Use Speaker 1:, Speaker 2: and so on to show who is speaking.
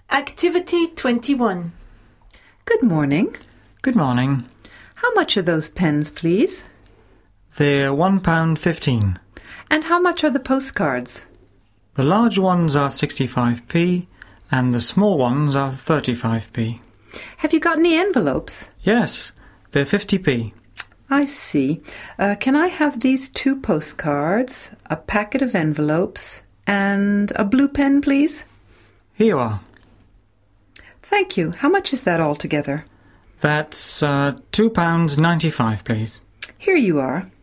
Speaker 1: Activity 21.
Speaker 2: Good morning.
Speaker 3: Good morning.
Speaker 2: How much are those pens, please?
Speaker 3: They're £1.15.
Speaker 2: And how much are the postcards?
Speaker 3: The large ones are 65p and the small ones are 35p.
Speaker 2: Have you got any envelopes?
Speaker 3: Yes, they're 50p.
Speaker 2: I see. Can I have these 2 postcards, a packet of envelopes, and a blue pen, please?
Speaker 3: Here you are.
Speaker 2: Thank you. How much is that altogether?
Speaker 3: That's £2.95, please.
Speaker 2: Here you are.